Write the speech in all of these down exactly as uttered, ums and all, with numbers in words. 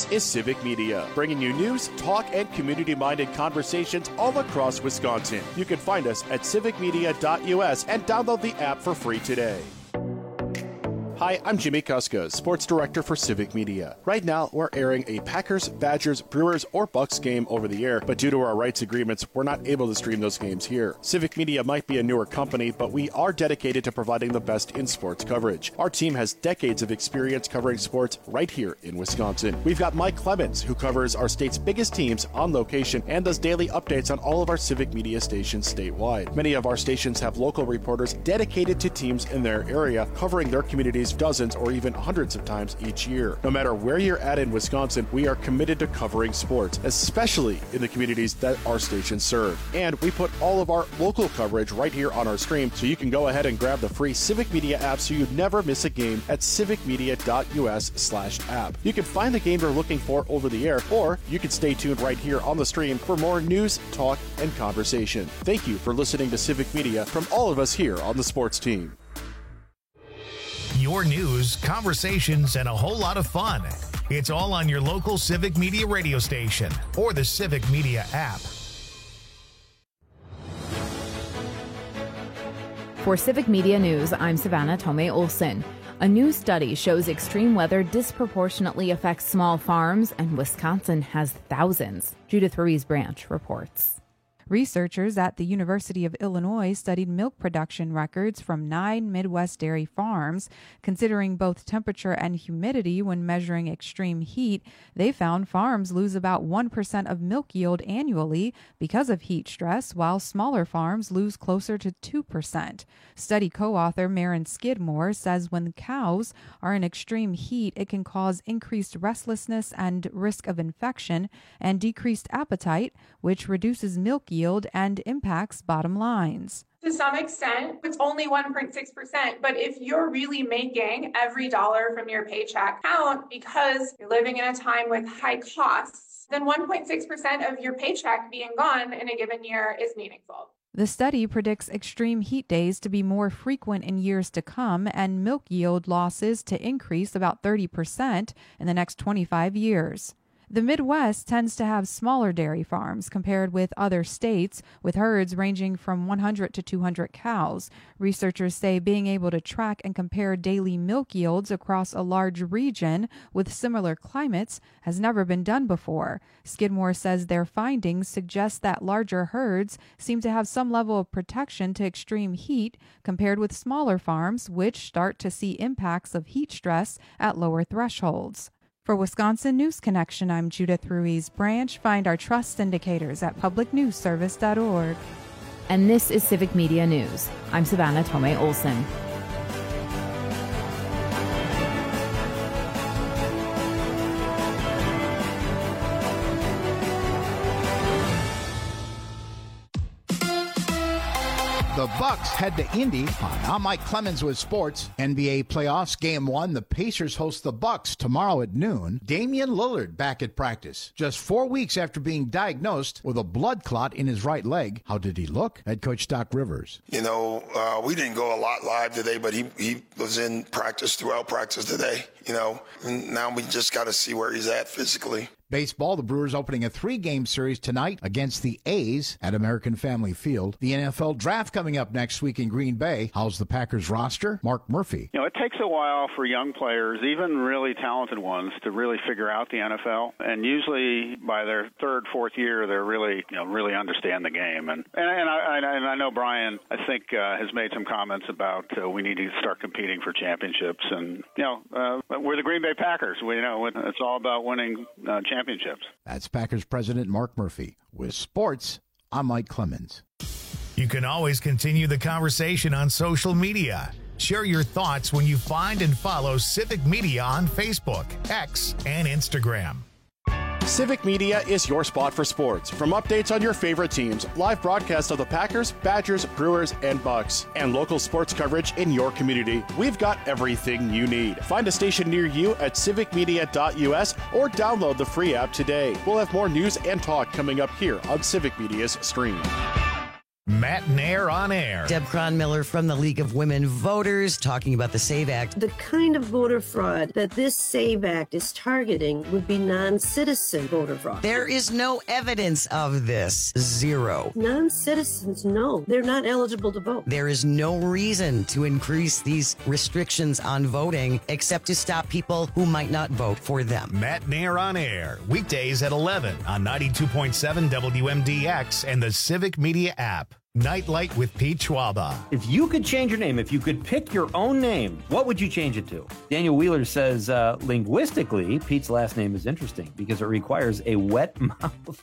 This is Civic Media, bringing you news, talk, and community-minded conversations all across Wisconsin. You can find us at civic media dot U S and download the app for free today. Hi, I'm Jimmy Kuska, Sports Director for Civic Media. Right now, we're airing a Packers, Badgers, Brewers, or Bucks game over the air, but due to our rights agreements, we're not able to stream those games here. Civic Media might be a newer company, but we are dedicated to providing the best in sports coverage. Our team has decades of experience covering sports right here in Wisconsin. We've got Mike Clemens, who covers our state's biggest teams on location and does daily updates on all of our Civic Media stations statewide. Many of our stations have local reporters dedicated to teams in their area, covering their communities dozens or even hundreds of times each year. No matter where you're at in Wisconsin, we are committed to covering sports, especially in the communities that our stations serve. And we put all of our local coverage right here on our stream, so you can go ahead and grab the free Civic Media app so you never miss a game at civic media dot U S slash app. You can find the game you're looking for over the air, or you can stay tuned right here on the stream for more news, talk, and conversation. Thank you for listening to Civic Media from all of us here on the sports team. Your news, conversations, and a whole lot of fun. It's all on your local Civic Media radio station or the Civic Media app. For Civic Media News, I'm Savannah Tomei Olson. A new study shows extreme weather disproportionately affects small farms, and Wisconsin has thousands. Judith Ruiz-Branch reports. Researchers at the University of Illinois studied milk production records from nine Midwest dairy farms. Considering both temperature and humidity when measuring extreme heat, they found farms lose about one percent of milk yield annually because of heat stress, while smaller farms lose closer to two percent. Study co-author Maren Skidmore says when cows are in extreme heat, it can cause increased restlessness and risk of infection and decreased appetite, which reduces milk yield yield and impacts bottom lines. To some extent, it's only one point six percent, but if you're really making every dollar from your paycheck count because you're living in a time with high costs, then one point six percent of your paycheck being gone in a given year is meaningful. The study predicts extreme heat days to be more frequent in years to come and milk yield losses to increase about thirty percent in the next twenty-five years. The Midwest tends to have smaller dairy farms compared with other states, with herds ranging from one hundred to two hundred cows. Researchers say being able to track and compare daily milk yields across a large region with similar climates has never been done before. Skidmore says their findings suggest that larger herds seem to have some level of protection to extreme heat compared with smaller farms, which start to see impacts of heat stress at lower thresholds. For Wisconsin News Connection, I'm Judith Ruiz-Branch. Find our trust indicators at public news service dot org. And this is Civic Media News. I'm Savannah Tomei Olson. The Bucks head to Indy. Hi, I'm Mike Clemens with sports. N B A playoffs, game one. The Pacers host the Bucks tomorrow at noon. Damian Lillard back at practice. Just four weeks after being diagnosed with a blood clot in his right leg. How did he look? Head coach Doc Rivers. You know, uh, we didn't go a lot live today, but he, he was in practice throughout practice today. You know, and now we just got to see where he's at physically. Baseball, the Brewers opening a three-game series tonight against the A's at American Family Field. The N F L Draft coming up next week in Green Bay. How's the Packers roster? Mark Murphy. You know, it takes a while for young players, even really talented ones, to really figure out the N F L. And usually by their third, fourth year, they're really, you know, really understand the game. And and, and, I, and I know Brian, I think, uh, has made some comments about uh, we need to start competing for championships. And, you know, uh, we're the Green Bay Packers. We, you know, it's all about winning uh, championships. Championships. That's Packers President Mark Murphy. With sports, I'm Mike Clemens. You can always continue the conversation on social media. Share your thoughts when you find and follow Civic Media on Facebook, X, and Instagram. Civic Media is your spot for sports. From updates on your favorite teams, live broadcasts of the Packers, Badgers, Brewers, and Bucks, and local sports coverage in your community, we've got everything you need. Find a station near you at civic media dot U S or download the free app today. We'll have more news and talk coming up here on Civic Media's stream. Matt Nair on air. Deb Cronmiller from the League of Women Voters talking about the SAVE Act. The kind of voter fraud that this SAVE Act is targeting would be non-citizen voter fraud. There is no evidence of this. Zero. Non-citizens, no. They're not eligible to vote. There is no reason to increase these restrictions on voting except to stop people who might not vote for them. Matt Nair on air. Weekdays at eleven on ninety-two point seven W M D X and the Civic Media app. Nightlight with Pete Schwaba. If you could change your name, if you could pick your own name, what would you change it to? Daniel Wheeler says, uh, linguistically, Pete's last name is interesting because it requires a wet mouth.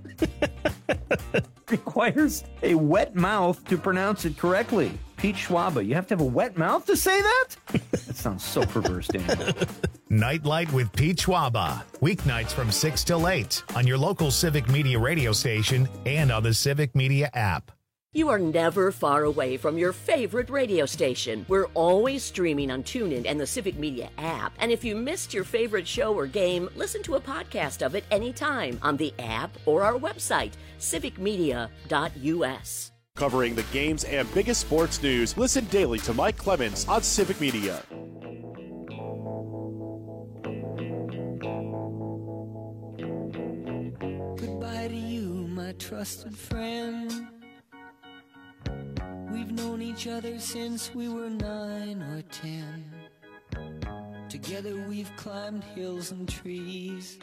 requires a wet mouth to pronounce it correctly. Pete Schwaba, you have to have a wet mouth to say that? That sounds so perverse, Daniel. Nightlight with Pete Schwaba. Weeknights from six till eight on your local Civic Media radio station and on the Civic Media app. You are never far away from your favorite radio station. We're always streaming on TuneIn and the Civic Media app. And if you missed your favorite show or game, listen to a podcast of it anytime on the app or our website, civic media dot u s. Covering the games and biggest sports news, listen daily to Mike Clemens on Civic Media. Goodbye to you, my trusted friend. We've known each other since we were nine or ten. Together we've climbed hills and trees,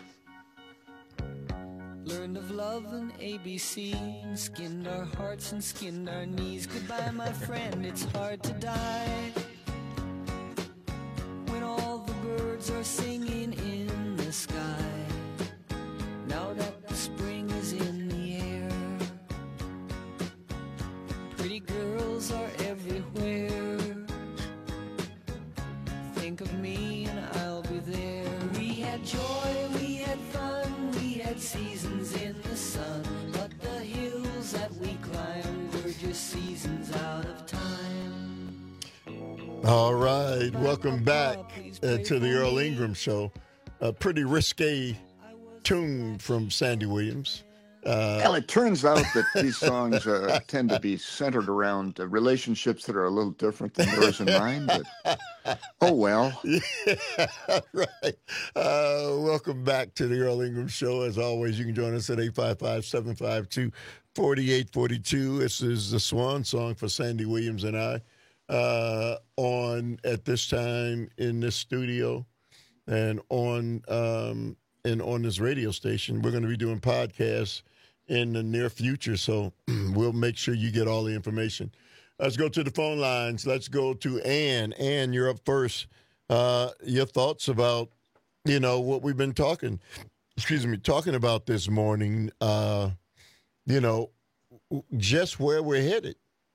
learned of love and A B C, and skinned our hearts and skinned our knees. Goodbye, my friend, it's hard to die when all the birds are singing in the sky. Now that the spring is in the air, pretty girls are everywhere. Think of me and I'll be there. We had joy, we had fun, we had seasons in the sun, but the hills that we climbed were just seasons out of time. All right, welcome back uh, to the Earl Ingram Show. A pretty risque tune from Sandy Williams. Uh, well, it turns out that these songs uh, tend to be centered around uh, relationships that are a little different than yours and mine, but oh well. Yeah, right. Uh, welcome back to the Earl Ingram Show. As always, you can join us at eight five five, seven five two, four eight four two. This is the swan song for Sandy Williams and I uh, on at this time in this studio and on um, and on this radio station. We're going to be doing podcasts in the near future, so we'll make sure you get all the information. Let's go to the phone lines. Let's go to Ann. Ann, you're up first. Uh, your thoughts about, you know, what we've been talking, excuse me, talking about this morning, uh, you know, just where we're headed.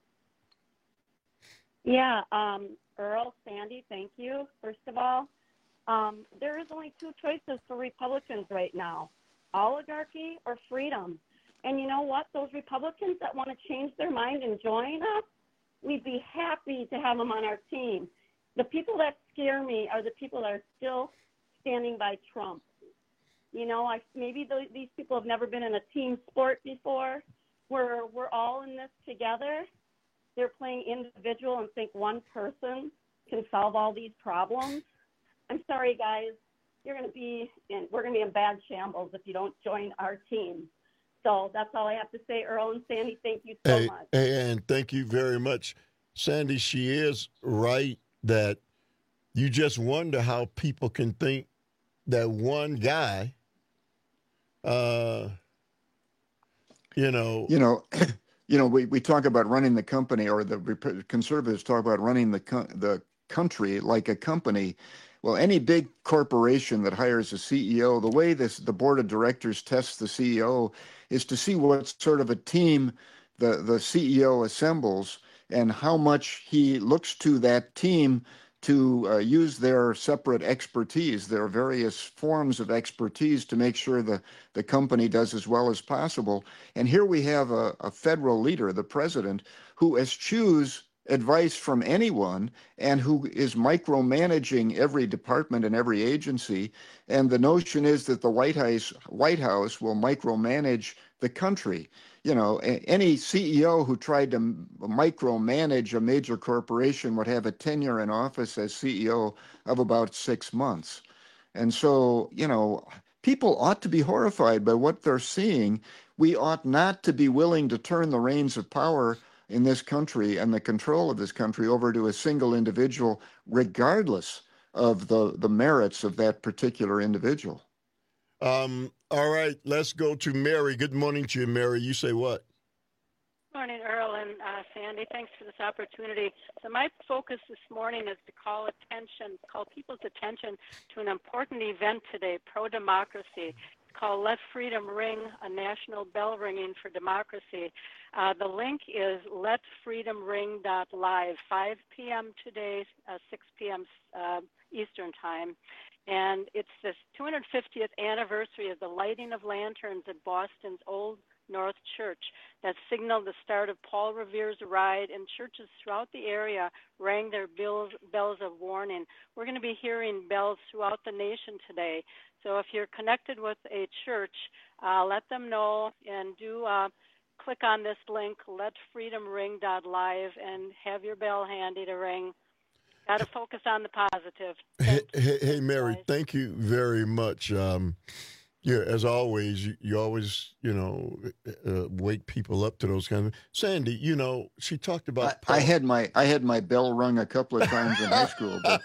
Yeah, um, Earl, Sandy, thank you, first of all. Um, there is only two choices for Republicans right now, oligarchy or freedom. And you know what? Those Republicans that want to change their mind and join us, we'd be happy to have them on our team. The people that scare me are the people that are still standing by Trump. You know, I, maybe the, these people have never been in a team sport before where we're all in this together. They're playing individual and think one person can solve all these problems. I'm sorry, guys. You're going to be in, we're going to be in bad shambles if you don't join our team. So that's all I have to say, Earl and Sandy. Thank you so hey, much. And thank you very much. Sandy, she is right that you just wonder how people can think that one guy, uh, you know. You know, you know, we, we talk about running the company, or the conservatives talk about running the co- the country like a company. Well, any big corporation that hires a C E O, the way this the board of directors tests the C E O is to see what sort of a team the, the C E O assembles and how much he looks to that team to uh, use their separate expertise, their various forms of expertise to make sure the, the company does as well as possible. And here we have a, a federal leader, the president, who eschews advice from anyone and who is micromanaging every department and every agency. And the notion is that the White House, White House will micromanage the country. you know, a- any C E O who tried to m- micromanage a major corporation would have a tenure in office as C E O of about six months. And so, you know, people ought to be horrified by what they're seeing. We ought not to be willing to turn the reins of power in this country and the control of this country over to a single individual, regardless of the, the merits of that particular individual. Um, all right, let's go to Mary. Good morning to you, Mary. You say what? Morning, Earl and uh, Sandy. Thanks for this opportunity. So my focus this morning is to call attention, call people's attention to an important event today, pro-democracy. It's called Let Freedom Ring, a national bell ringing for democracy. Uh, the link is let freedom ring dot live, five p.m. today, uh, six p.m. Uh, Eastern Time. And it's this two hundred fiftieth anniversary of the lighting of lanterns at Boston's Old North Church that signaled the start of Paul Revere's ride, and churches throughout the area rang their bells, bells of warning. We're going to be hearing bells throughout the nation today. So if you're connected with a church, uh, let them know and do uh, click on this link, let freedom ring dot live, and have your bell handy to ring. Got to focus on the positive. Hey, hey, hey, Mary, thank you very much. Um, yeah, as always, you, you always, you know, uh, wake people up to those kind of. Sandy, you know, she talked about. I, I had my I had my bell rung a couple of times in high school, but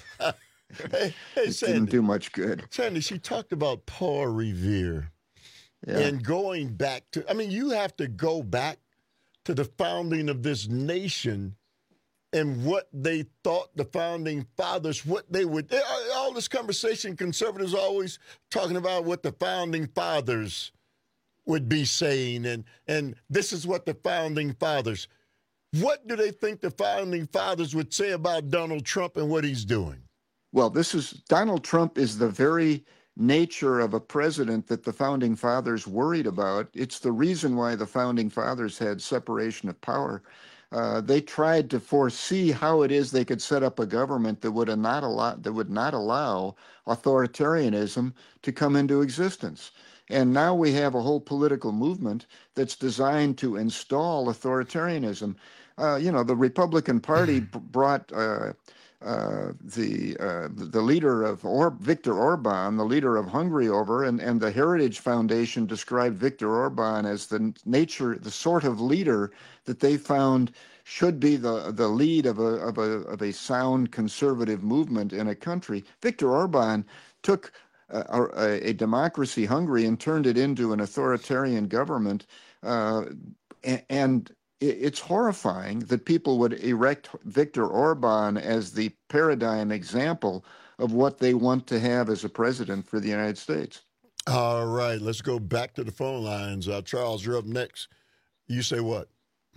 hey, hey, it Sandy, didn't do much good. Sandy, she talked about Paul Revere Yeah. and going back to. I mean, you have to go back to the founding of this nation. And what they thought the founding fathers, what they would, all this conversation, conservatives always talking about what the founding fathers would be saying, and and this is what the founding fathers. What do they think the founding fathers would say about Donald Trump and what he's doing? Well, this is Donald Trump is the very nature of a president that the founding fathers worried about. It's the reason why the founding fathers had separation of power. Uh, they tried to foresee how it is they could set up a government that would not allow that would not allow authoritarianism to come into existence. And now we have a whole political movement that's designed to install authoritarianism. Uh, you know, the Republican Party b- brought uh, uh, the uh, the leader of or Viktor Orban, the leader of Hungary, over, and, and the Heritage Foundation described Viktor Orban as the nature, the sort of leader that they found should be the the lead of a of a of a sound conservative movement in a country. Viktor Orban took a, a, a democracy, Hungary, and turned it into an authoritarian government, uh, and, and it's horrifying that people would erect Viktor Orban as the paradigm example of what they want to have as a president for the United States. All right, let's go back to the phone lines. Uh, Charles, you're up next. You say what?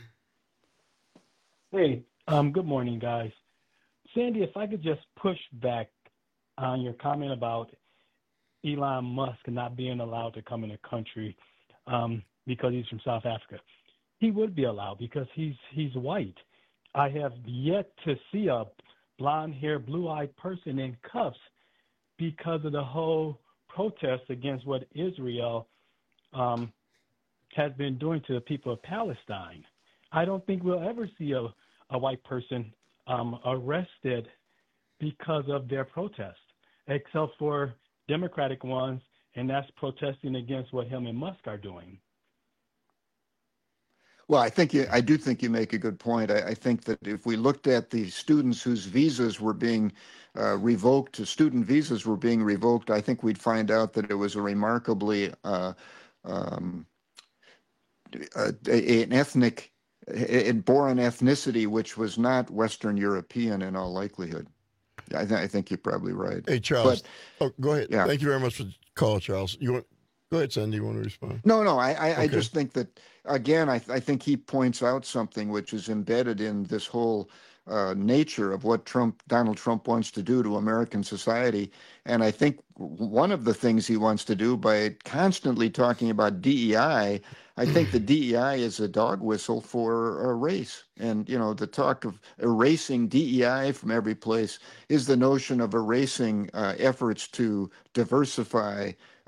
Hey, um, good morning, guys. Sandy, if I could just push back on your comment about Elon Musk not being allowed to come in the country um, because he's from South Africa. He would be allowed because he's he's white. I have yet to see a blonde-haired, blue-eyed person in cuffs because of the whole protest against what Israel um, has been doing to the people of Palestine. I don't think we'll ever see a, a white person um, arrested because of their protest, except for Democratic ones, and that's protesting against what him and Musk are doing. Well, I think you, I do think you make a good point. I, I think that if we looked at the students whose visas were being uh, revoked, student visas were being revoked, I think we'd find out that it was a remarkably uh, um, a, a, an ethnic, it bore an ethnicity which was not Western European in all likelihood. I, th- I think you're probably right. Hey, Charles. But, oh, go ahead. Yeah. Thank you very much for the call, Charles. You want? Go ahead, Sandy. You want to respond? No, no. I, I, Okay. I just think that, again, I, I think he points out something which is embedded in this whole uh, nature of what Trump, Donald Trump wants to do to American society. And I think one of the things he wants to do by constantly talking about D E I, I think the D E I is a dog whistle for a race. And, you know, the talk of erasing D E I from every place is the notion of erasing uh, efforts to diversify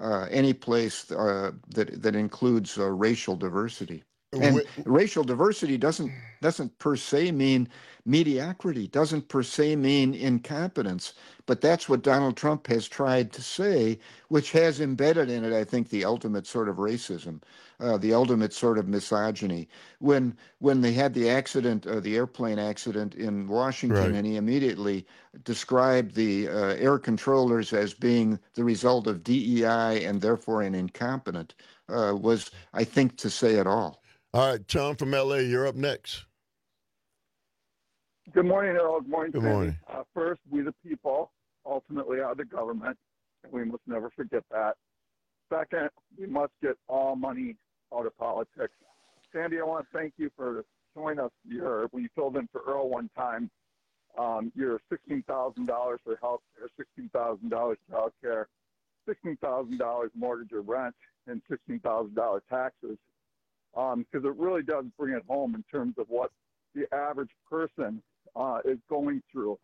uh, any place uh, that that includes uh, racial diversity. And Wh- racial diversity doesn't doesn't per se mean mediocrity, doesn't per se mean incompetence, but that's what Donald Trump has tried to say, which has embedded in it, I think, the ultimate sort of racism, uh, the ultimate sort of misogyny. When when they had the accident, uh, the airplane accident in Washington, right. and he immediately described the uh, air controllers as being the result of D E I and therefore an incompetent, uh, was, I think, to say it all. All right, Tom from L A, you're up next. Good morning, Earl. Good morning, Good Sandy. morning. Uh, first, we the people ultimately are the government, and we must never forget that. Second, we must get all money out of politics. Sandy, I want to thank you for showing us your, when you filled in for Earl one time, um, your sixteen thousand dollars for health care, sixteen thousand dollars for health care, sixteen thousand dollars mortgage or rent, and sixteen thousand dollars taxes. Because um, it really does bring it home in terms of what the average person uh, is going through.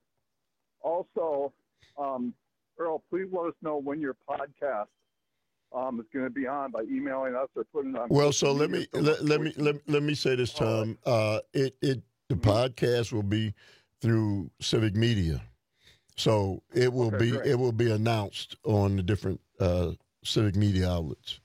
Also, um, Earl, please let us know when your podcast um, is going to be on by emailing us or putting it on. Well, so let me let, let me let, let me say this, Tom. Uh, it it the mm-hmm. podcast will be through Civic Media, so it will okay, be great. It will be announced on the different uh, Civic Media outlets.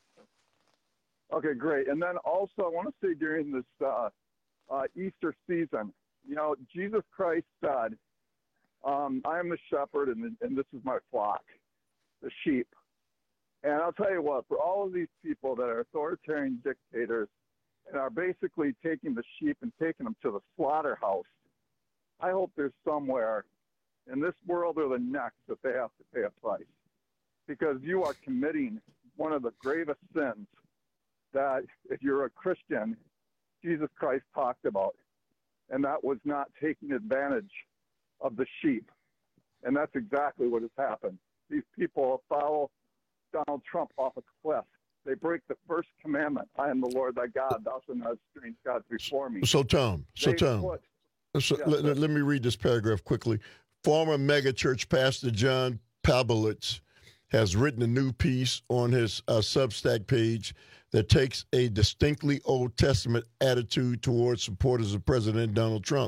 Okay, great. And then also, I want to say during this uh, uh, Easter season, you know, Jesus Christ said, um, I am the shepherd, and, and this is my flock, the sheep. And I'll tell you what, for all of these people that are authoritarian dictators and are basically taking the sheep and taking them to the slaughterhouse, I hope there's somewhere in this world or the next that they have to pay a price. Because you are committing one of the gravest sins that if you're a Christian, Jesus Christ talked about, and that was not taking advantage of the sheep. And that's exactly what has happened. These people follow Donald Trump off a cliff. They break the first commandment. I am the Lord thy God. Thou shalt not have strange gods before me. So, Tom, so, They Tom, put- so Yes, let, sir. let me read this paragraph quickly. Former megachurch pastor John Pavlovitz has written a new piece on his uh, Substack page that takes a distinctly Old Testament attitude towards supporters of President Donald Trump.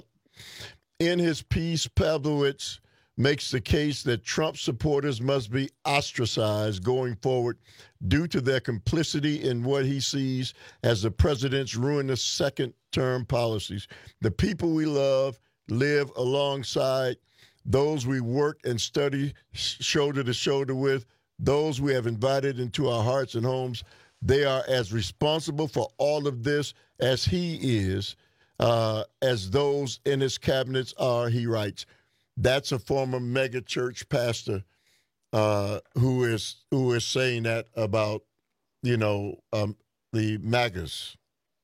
In his piece, Pavlovitz makes the case that Trump supporters must be ostracized going forward due to their complicity in what he sees as the president's ruinous second-term policies. The people we love live alongside those we work and study shoulder to shoulder with, those we have invited into our hearts and homes. They are as responsible for all of this as he is, uh, as those in his cabinets are, he writes. That's a former mega church pastor uh, who is who is saying that about, you know, um, the MAGAs.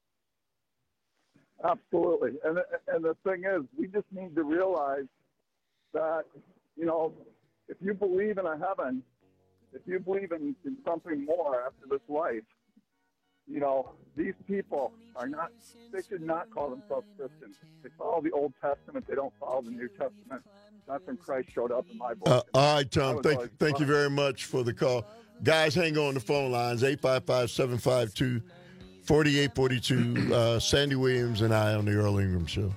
Absolutely. And, and the thing is, we just need to realize that, you know, if you believe in a heaven, if you believe in, in something more after this life, you know, these people are not, they should not call themselves Christians. They follow the Old Testament. They don't follow the New Testament. That's when Christ showed up in my book. Uh, all right, Tom, was thank, always thank you fun. very much for the call. Guys, hang on the phone lines, eight five five, seven five two, four eight four two. Uh, Sandy Williams and I on the Earl Ingram Show.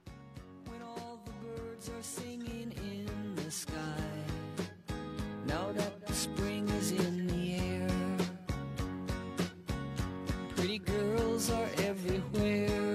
Now that the spring is in the air, pretty girls are everywhere.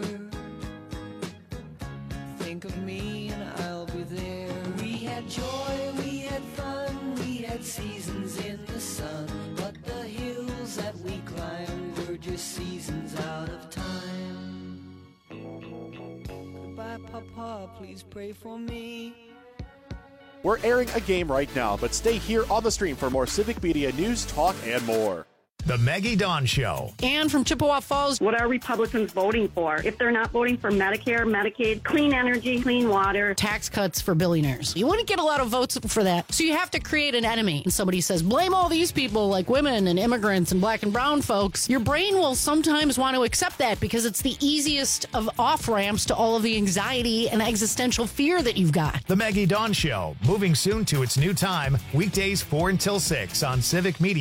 Think of me and I'll be there. We had joy, we had fun, we had seasons in the sun, but the hills that we climbed were just seasons out of time. Goodbye, Papa, please pray for me. We're airing a game right now, but stay here on the stream for more Civic Media news, talk, and more. The Maggie Dawn Show. Ann from Chippewa Falls. What are Republicans voting for? If they're not voting for Medicare, Medicaid, clean energy, clean water. Tax cuts for billionaires. You wouldn't get a lot of votes for that. So you have to create an enemy. And somebody says, blame all these people like women and immigrants and black and brown folks. Your brain will sometimes want to accept that because it's the easiest of off-ramps to all of the anxiety and existential fear that you've got. The Maggie Dawn Show, moving soon to its new time, weekdays four until six on Civic Media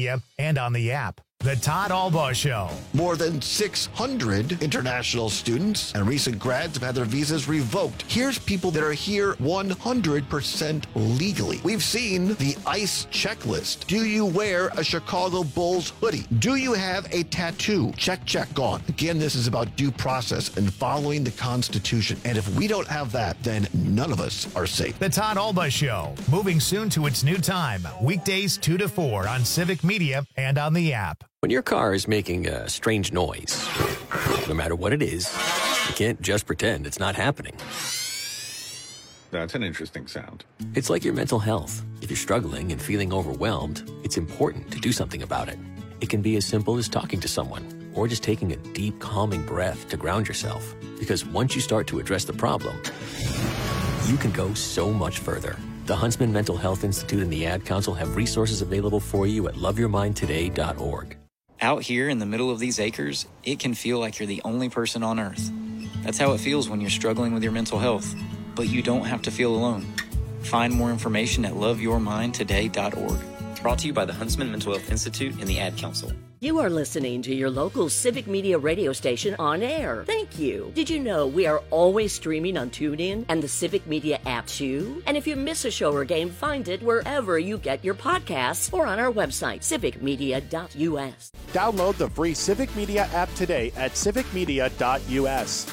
and on the app. The Todd Albaugh Show. More than six hundred international students and recent grads have had their visas revoked. Here's people that are here one hundred percent legally. We've seen the ICE checklist. Do you wear a Chicago Bulls hoodie? Do you have a tattoo? Check, check, gone. Again, this is about due process and following the Constitution. And if we don't have that, then none of us are safe. The Todd Albaugh Show, moving soon to its new time, weekdays two to four on Civic Media and on the app. When your car is making a strange noise, no matter what it is, you can't just pretend it's not happening. That's an interesting sound. It's like your mental health. If you're struggling and feeling overwhelmed, it's important to do something about it. It can be as simple as talking to someone or just taking a deep, calming breath to ground yourself. Because once you start to address the problem, you can go so much further. The Huntsman Mental Health Institute and the Ad Council have resources available for you at love your mind today dot org. Out here in the middle of these acres, it can feel like you're the only person on Earth. That's how it feels when you're struggling with your mental health. But you don't have to feel alone. Find more information at love your mind today dot org. Brought to you by the Huntsman Mental Health Institute and the Ad Council. You are listening to your local Civic Media radio station on air. Thank you. Did you know we are always streaming on TuneIn and the Civic Media app too? And if you miss a show or game, find it wherever you get your podcasts or on our website, civic media dot u s. Download the free Civic Media app today at civic media dot u s.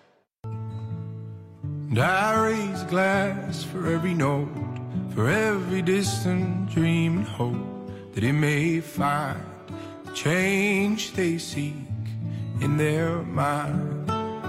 And I raise a glass for every note, for every distant dream and hope that it may find the change they seek in their mind.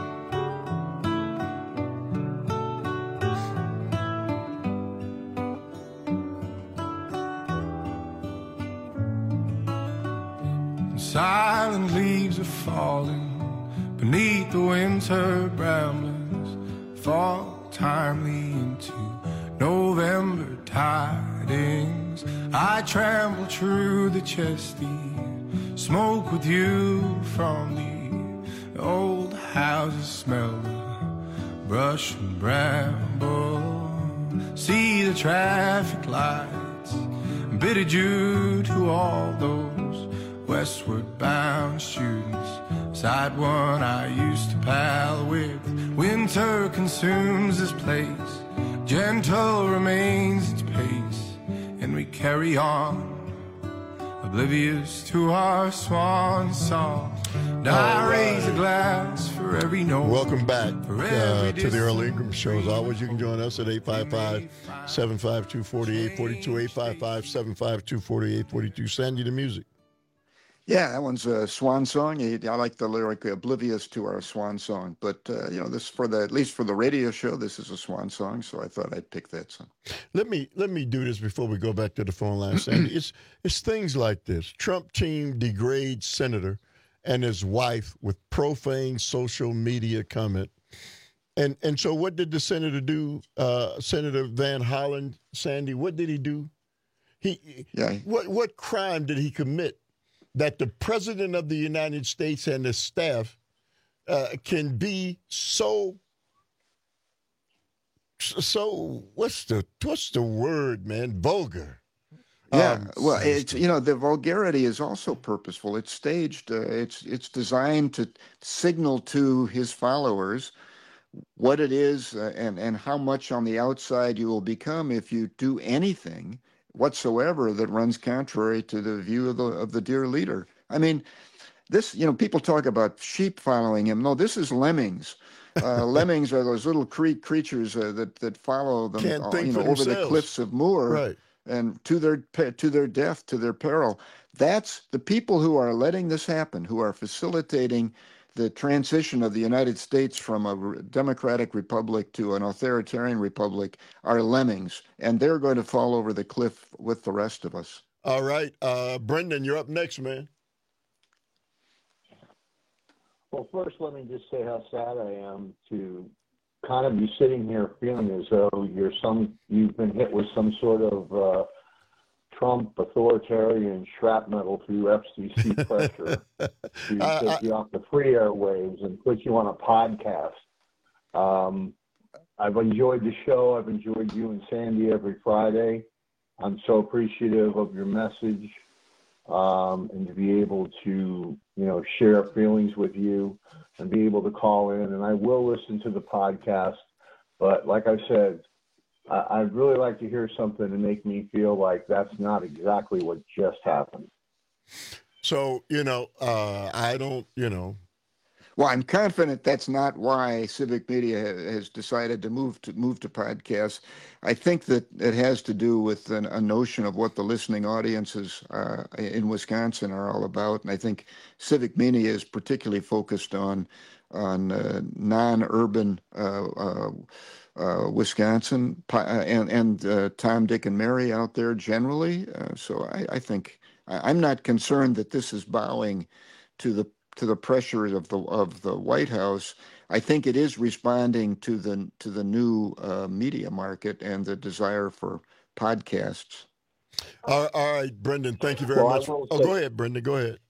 And silent leaves are falling beneath the winter brambles, fall timely into November tidings. I trample through the chesty, smoke with you from the old houses, smell the brush and bramble, see the traffic lights, bid adieu to all those westward bound students. Side one I used to pal with, winter consumes this place, gentle remains its pace, and we carry on, oblivious to our swan song. And I raise a glass for every note. Welcome back uh, to the Earl Ingram Show. As always, you can join us at eight five five, seven five two, four eight four two, eight five five, seven five two, four eight four two. Sandy, the music. Yeah, that one's a swan song. I like the lyric "oblivious to our swan song," but uh, you know, this for the at least for the radio show, this is a swan song, so I thought I'd pick that song. Let me let me do this before we go back to the phone line, Sandy. it's it's things like this. Trump team degrades senator and his wife with profane social media comment, and and so what did the senator do? Uh, Senator Van Hollen, Sandy, what did he do? He yeah. What what crime did he commit that the president of the United States and his staff uh, can be so, so, what's the, what's the word, man? Vulgar. Yeah, Um, well, it's, you know, the vulgarity is also purposeful. It's staged. Uh, it's it's designed to signal to his followers what it is uh, and, and how much on the outside you will become if you do anything whatsoever that runs contrary to the view of the of the dear leader. I mean, this, you know, people talk about sheep following him. No, this is lemmings. Uh, lemmings are those little cre- creatures uh, that that follow them, Can't uh, think you know, for over the themselves. cliffs of Moor, Right. and to their pe- to their death, to their peril. That's the people who are letting this happen, who are facilitating the transition of the United States from a re- democratic republic to an authoritarian republic, are lemmings, and they're going to fall over the cliff with the rest of us. All right. Uh, Brendan, you're up next, man. Well, first, let me just say how sad I am to kind of be sitting here feeling as though you're some you've been hit with some sort of uh, Trump authoritarian shrapnel through F C C pressure to Uh, take I- you off the free airwaves and put you on a podcast. Um, I've enjoyed the show. I've enjoyed you and Sandy every Friday. I'm so appreciative of your message. um, and to be able to, you know, share feelings with you and be able to call in. And I will listen to the podcast. But like I said, I, I'd really like to hear something to make me feel like that's not exactly what just happened. So, you know, uh, I don't, you know. Well, I'm confident that's not why Civic Media has decided to move to move to podcasts. I think that it has to do with an, a notion of what the listening audiences uh, in Wisconsin are all about, and I think Civic Media is particularly focused on on uh, non-urban uh, uh, uh, Wisconsin and and uh, Tom, Dick, and Mary out there generally. Uh, so I, I think I, I'm not concerned that this is bowing to the to the pressures of the of the White House. I think it is responding to the to the new uh, media market and the desire for podcasts. All, all right, Brendan, thank you very Well, much. I will Oh, say- go ahead, Brendan. Go ahead.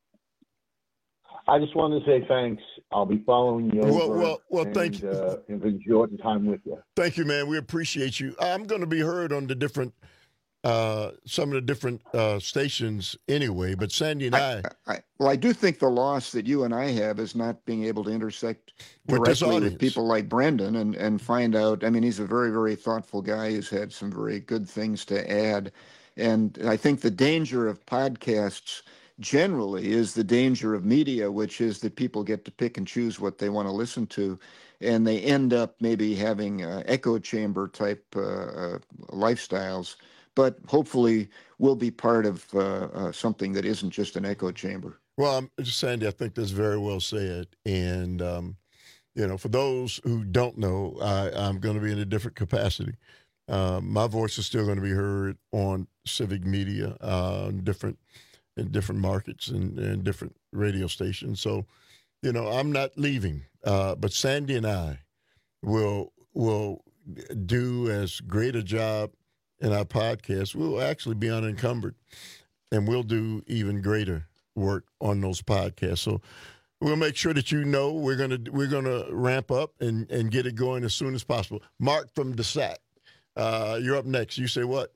I just wanted to say thanks. I'll be following you Well, over well, well, and, thank you. Uh, and enjoyed the time with you. Thank you, man. We appreciate you. I'm going to be heard on the different, uh, some of the different uh, stations anyway. But Sandy and I, I, I, well, I do think the loss that you and I have is not being able to intersect With this directly with audience. people like Brendan and, and find out. I mean, he's a very, very thoughtful guy who's had some very good things to add. And I think the danger of podcasts generally is the danger of media, which is that people get to pick and choose what they want to listen to. And they end up maybe having uh, echo chamber type uh, uh, lifestyles. But hopefully we'll be part of uh, uh, something that isn't just an echo chamber. well, I'm, Sandy, I think that's very well said. And, um, you know, for those who don't know, I, I'm going to be in a different capacity. Uh, my voice is still going to be heard on Civic Media, uh, different in different markets and, and different radio stations. So, you know, I'm not leaving. Uh, but Sandy and I will will do as great a job in our podcast. We'll actually be unencumbered, and we'll do even greater work on those podcasts. So we'll make sure that you know we're gonna we're gonna ramp up and, and get it going as soon as possible. Mark from DeSac, uh, you're up next. You say what?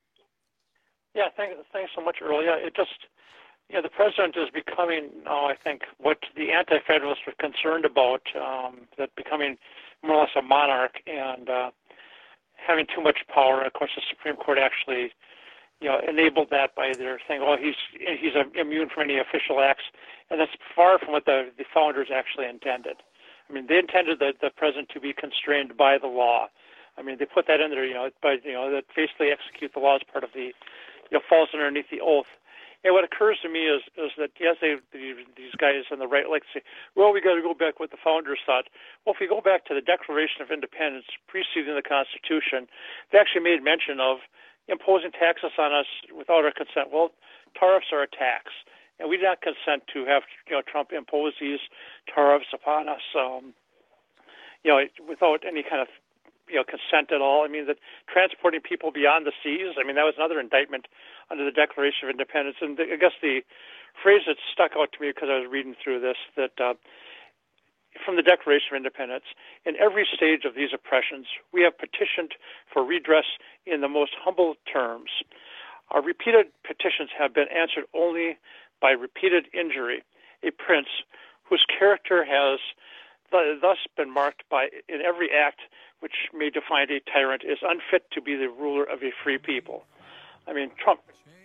Yeah, thanks, thanks so much, Earl. Yeah, it just, you know, the president is becoming, oh, I think, what the anti-federalists were concerned about, um, that becoming more or less a monarch and uh, having too much power. And of course, the Supreme Court actually, you know, enabled that by their saying, oh, he's he's immune from any official acts, and that's far from what the, the founders actually intended. I mean, they intended the, the president to be constrained by the law. I mean, they put that in there, you know, but you know, that basically execute the law as part of the, you know, falls underneath the oath. And what occurs to me is is that yes, they, these guys on the right like to say, well, we got to go back what the founders thought. Well, if we go back to the Declaration of Independence preceding the Constitution, they actually made mention of imposing taxes on us without our consent. Well, tariffs are a tax, and we did not consent to have, you know, Trump impose these tariffs upon us, um, you know, without any kind of, you know, consent at all. I mean, that transporting people beyond the seas, I mean, that was another indictment under the Declaration of Independence. And the, I guess the phrase that stuck out to me because I was reading through this, that uh, from the Declaration of Independence, in every stage of these oppressions, we have petitioned for redress in the most humble terms. Our repeated petitions have been answered only by repeated injury. A prince whose character has thus been marked by, in every act which may define a tyrant, is unfit to be the ruler of a free people. I mean, Trump.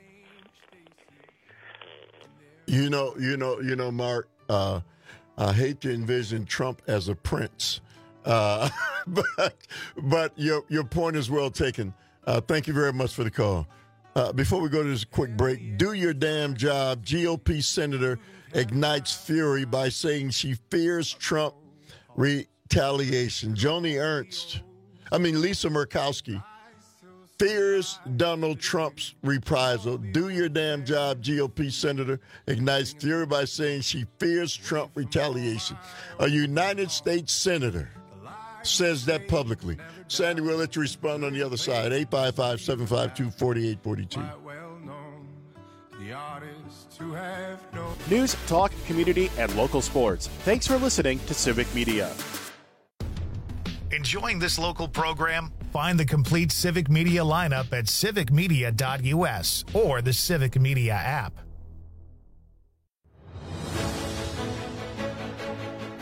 You know, you know, you know, Mark. Uh, I hate to envision Trump as a prince, uh, but but your your point is well taken. Uh, thank you very much for the call. Uh, before we go to this quick break, do your damn job. G O P senator ignites fury by saying she fears Trump retaliation. Joni Ernst, I mean Lisa Murkowski, fears Donald Trump's reprisal. Do your damn job, G O P senator ignites fury by saying she fears Trump retaliation. A United States senator says that publicly. Sandy, we'll let you respond on the other side. eight five five, seven five two, four eight four two. News, talk, community, and local sports. Thanks for listening to Civic Media. Enjoying this local program? Find the complete Civic Media lineup at civic media dot u s or the Civic Media app.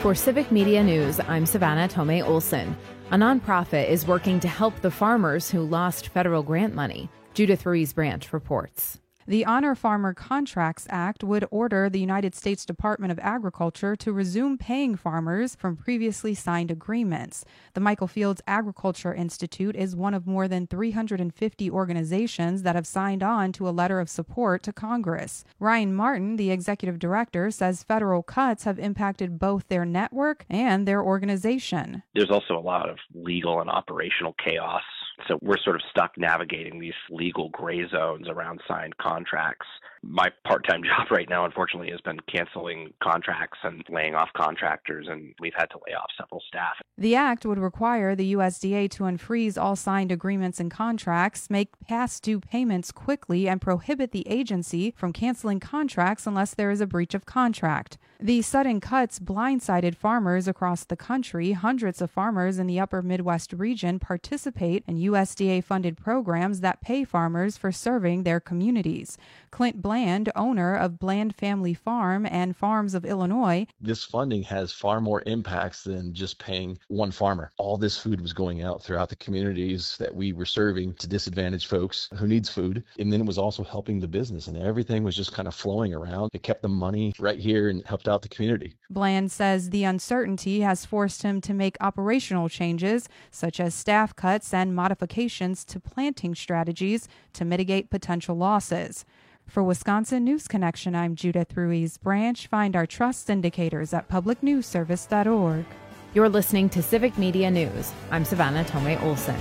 For Civic Media News, I'm Savannah Tomei Olson. A nonprofit is working to help the farmers who lost federal grant money. Judith Ruiz Branch reports. The Honor Farmer Contracts Act would order the United States Department of Agriculture to resume paying farmers from previously signed agreements. The Michael Fields Agriculture Institute is one of more than three hundred fifty organizations that have signed on to a letter of support to Congress. Ryan Martin, the executive director, says federal cuts have impacted both their network and their organization. There's also a lot of legal and operational chaos. So we're sort of stuck navigating these legal gray zones around signed contracts. My part-time job right now, unfortunately, has been canceling contracts and laying off contractors, and we've had to lay off several staff. The act would require the U S D A to unfreeze all signed agreements and contracts, make past due payments quickly, and prohibit the agency from canceling contracts unless there is a breach of contract. The sudden cuts blindsided farmers across the country. Hundreds of farmers in the upper Midwest region participate in U S D A-funded programs that pay farmers for serving their communities. Clint Bland, owner of Bland Family Farm and Farms of Illinois. This funding has far more impacts than just paying one farmer. All this food was going out throughout the communities that we were serving to disadvantaged folks who needs food. And then it was also helping the business, and everything was just kind of flowing around. It kept the money right here and helped out the community. Bland says the uncertainty has forced him to make operational changes, such as staff cuts and modifications to planting strategies to mitigate potential losses. For Wisconsin News Connection, I'm Judith Ruiz Branch. Find our trust indicators at public news service dot org. You're listening to Civic Media News. I'm Savannah Tomei Olson.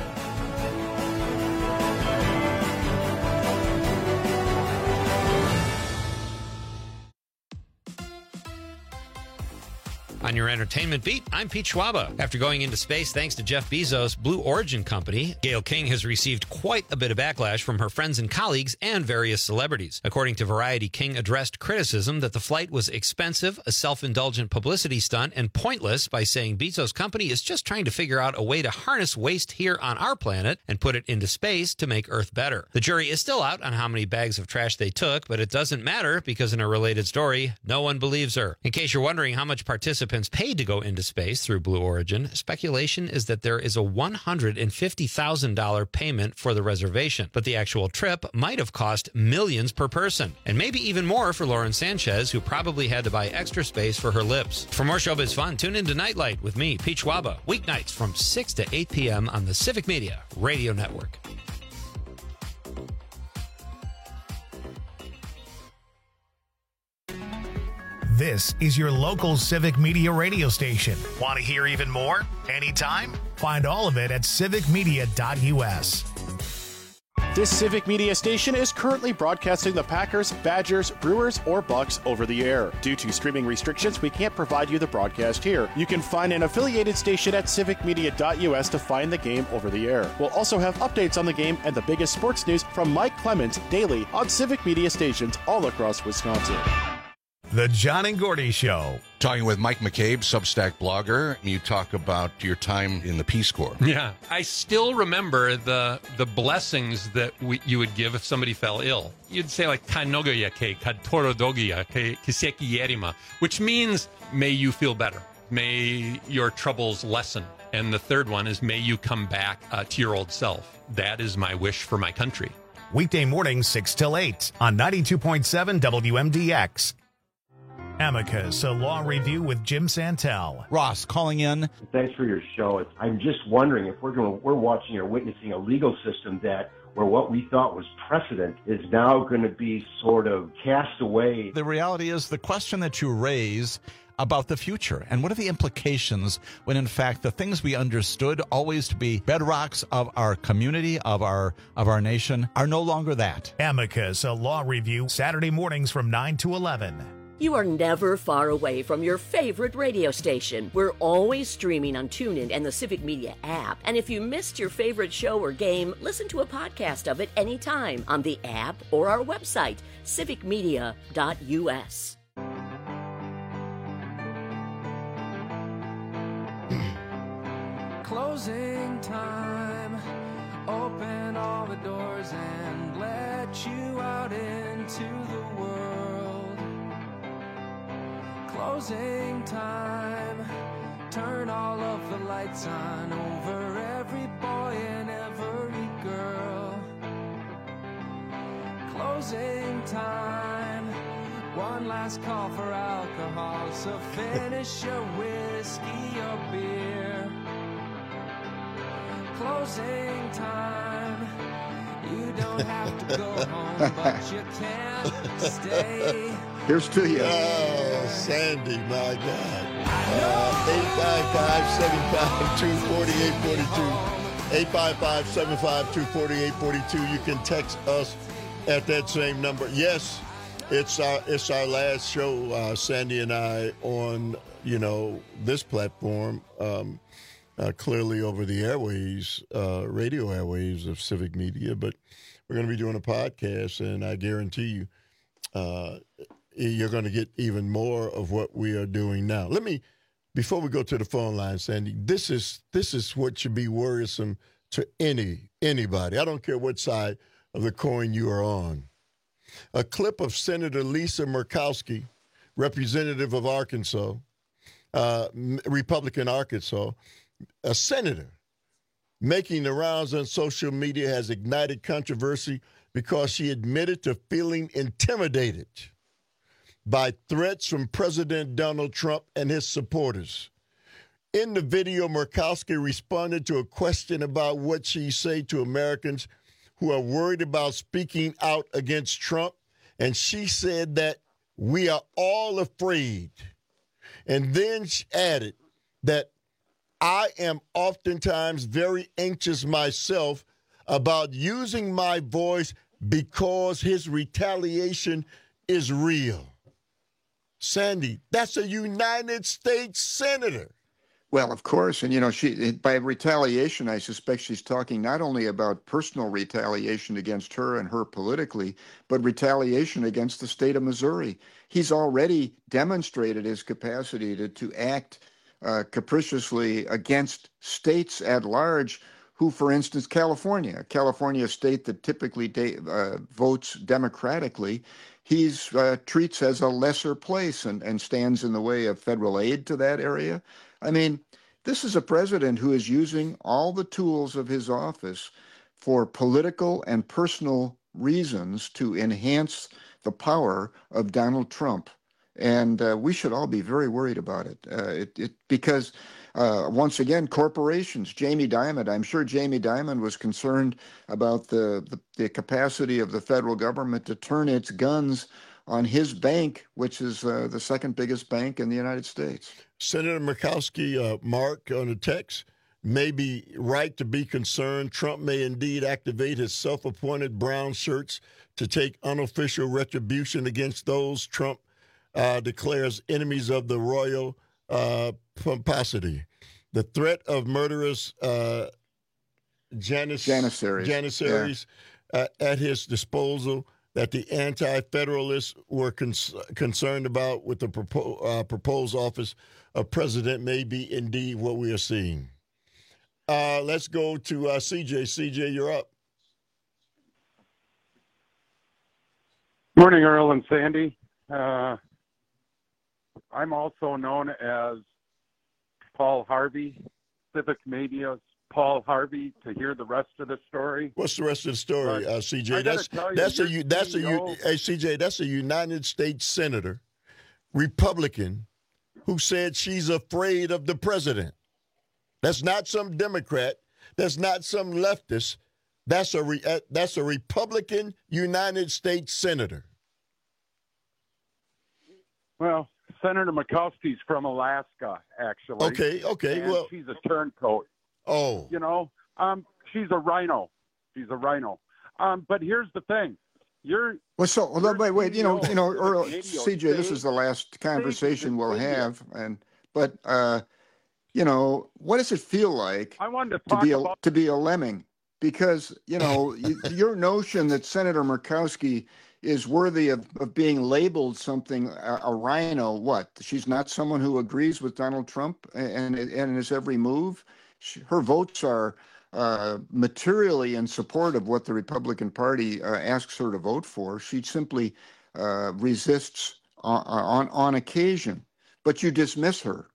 On your entertainment beat, I'm Pete Schwaba. After going into space thanks to Jeff Bezos' Blue Origin company, Gayle King has received quite a bit of backlash from her friends and colleagues and various celebrities. According to Variety, King addressed criticism that the flight was expensive, a self-indulgent publicity stunt, and pointless by saying Bezos' company is just trying to figure out a way to harness waste here on our planet and put it into space to make Earth better. The jury is still out on how many bags of trash they took, but it doesn't matter because in a related story, no one believes her. In case you're wondering how much participants paid to go into space through Blue Origin, speculation is that there is a one hundred fifty thousand dollars payment for the reservation, but the actual trip might have cost millions per person, and maybe even more for Lauren Sanchez, who probably had to buy extra space for her lips. For more showbiz fun, tune into Nightlight with me, Pete Schwaba, weeknights from six to eight p.m. on the Civic Media Radio Network. This is your local Civic Media radio station. Want to hear even more? Anytime? Find all of it at civic media dot u s. This Civic Media station is currently broadcasting the Packers, Badgers, Brewers, or Bucks over the air. Due to streaming restrictions, we can't provide you the broadcast here. You can find an affiliated station at civic media dot u s to find the game over the air. We'll also have updates on the game and the biggest sports news from Mike Clemens daily on Civic Media stations all across Wisconsin. The John and Gordy Show. Talking with Mike McCabe, Substack blogger. You talk about your time in the Peace Corps. Yeah, I still remember the the blessings that we, you would give if somebody fell ill. You'd say like "Kanogoya ke katorodogia ke kiseki yerima," which means "May you feel better, may your troubles lessen." And the third one is "May you come back uh, to your old self." That is my wish for my country. Weekday mornings six till eight on ninety-two point seven W M D X. Amicus, a law review with Jim Santel. Ross calling in. Thanks for your show. It's, I'm just wondering if we're going, we're watching or witnessing a legal system that where what we thought was precedent is now going to be sort of cast away. The reality is the question that you raise about the future and what are the implications when in fact the things we understood always to be bedrocks of our community, of our of our nation, are no longer that. Amicus, a law review, Saturday mornings from nine to eleven. You are never far away from your favorite radio station. We're always streaming on TuneIn and the Civic Media app. And if you missed your favorite show or game, listen to a podcast of it anytime on the app or our website, civic media dot u s. Closing time. Open all the doors and let you out into the world. Closing time. Turn all of the lights on over every boy and every girl. Closing time. One last call for alcohol, so finish your whiskey or beer. Closing time. You don't have to go home, but you can't stay. Here's to you. Oh, Sandy, my God. Uh, eight five five, seven five two, four eight four two. eight five five, seven five two, four eight four two. You can text us at that same number. Yes, it's our it's our last show, uh, Sandy and I, on, you know, this platform, um, uh, clearly over the airwaves, uh, radio airwaves of Civic Media. But we're going to be doing a podcast, and I guarantee you, uh, you're going to get even more of what we are doing now. Let me, before we go to the phone line, Sandy, this is this is what should be worrisome to any anybody. I don't care what side of the coin you are on. A clip of Senator Lisa Murkowski, representative of Arkansas, uh, Republican Arkansas, a senator, making the rounds on social media has ignited controversy because she admitted to feeling intimidated by threats from President Donald Trump and his supporters. In the video, Murkowski responded to a question about what she said to Americans who are worried about speaking out against Trump, and she said that we are all afraid. And then she added that I am oftentimes very anxious myself about using my voice because his retaliation is real. Sandy, that's a United States senator. Well, of course. And, you know, she by retaliation, I suspect she's talking not only about personal retaliation against her and her politically, but retaliation against the state of Missouri. He's already demonstrated his capacity to, to act uh, capriciously against states at large who, for instance, California, California, a state that typically de- uh, votes democratically, he's uh, treats as a lesser place and, and stands in the way of federal aid to that area. I mean, this is a president who is using all the tools of his office for political and personal reasons to enhance the power of Donald Trump. And uh, we should all be very worried about it, uh, it, it because, uh, once again, corporations, Jamie Dimon, I'm sure Jamie Dimon was concerned about the, the, the capacity of the federal government to turn its guns on his bank, which is uh, the second biggest bank in the United States. Senator Murkowski, uh, Mark, on the text, may be right to be concerned. Trump may indeed activate his self-appointed brown shirts to take unofficial retribution against those Trump uh, declares enemies of the royal uh, pomposity. The threat of murderous uh, Janis- Janissaries, Janissaries yeah. uh, at his disposal that the anti-federalists were cons- concerned about with the propo- uh, proposed office of president may be indeed what we are seeing. Uh, let's go to uh, C J. C J, you're up. Morning, Earl and Sandy. Uh, I'm also known as Paul Harvey, Civic Media's Paul Harvey, to hear the rest of the story. What's the rest of the story, uh, C J? That's you, that's a that's a hey, C J. That's a United States senator, Republican, who said she's afraid of the president. That's not some Democrat. That's not some leftist. That's a re, uh, that's a Republican United States senator. Well, Senator Murkowski's from Alaska, actually. Okay, okay. And well, she's a turncoat. Oh. You know, um, she's a rhino. She's a rhino. Um, but here's the thing. You're well. So well, wait, wait. You know, you know, Earl, C J. This is the last conversation we'll have, and but uh, you know, what does it feel like I wanted to, to talk be a, about- to be a lemming? Because you know, you, your notion that Senator Murkowski is worthy of, of being labeled something a, a rhino. What? She's not someone who agrees with Donald Trump and and, and his every move. She, her votes are uh, materially in support of what the Republican Party uh, asks her to vote for. She simply uh, resists on, on on occasion. but you dismiss her.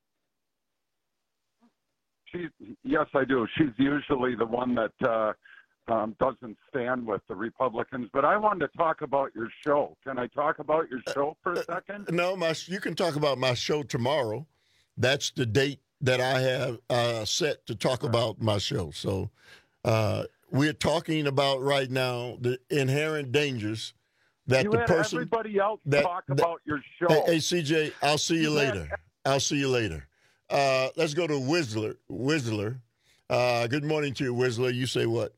She, yes, I do. She's usually the one that uh, um, doesn't stand with the Republicans. But I wanted to talk about your show. Can I talk about your show for a second? No, my you can talk about my show tomorrow. That's the date that I have uh, set to talk about my show. So uh, we're talking about right now the inherent dangers that you the had person everybody else that, talk that, about your show. Hey, hey, C J, I'll see you, You later. had- I'll see you later. Uh, let's go to Whistler. Whistler. Uh, good morning to you, Whistler. You say what?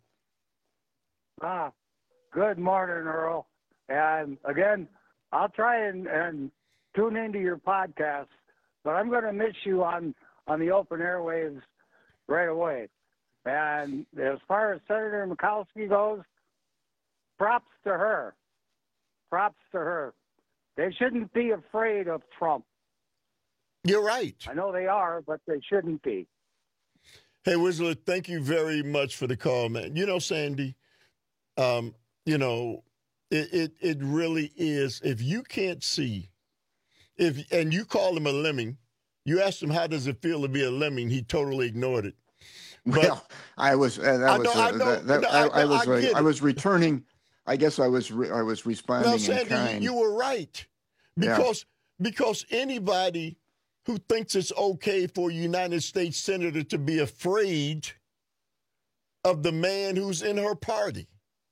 Ah, good morning, Earl. And again, I'll try and, and tune into your podcast, but I'm going to miss you on, on the open airwaves right away. And as far as Senator Murkowski goes, props to her. Props to her. They shouldn't be afraid of Trump. You're right. I know they are, but they shouldn't be. Hey, Whistler, thank you very much for the call, man. You know, Sandy, um, you know, it, it it really is. If you can't see, if and you call him a lemming, you asked him how does it feel to be a lemming, he totally ignored it. But, well, I was uh, that I was know, uh, I know, that, that, no, I, I, I was I, uh, get I it. was returning. I guess I was re- I was responding No, in Sandy, kind. you were right because because anybody who thinks it's okay for a United States senator to be afraid of the man who's in her party.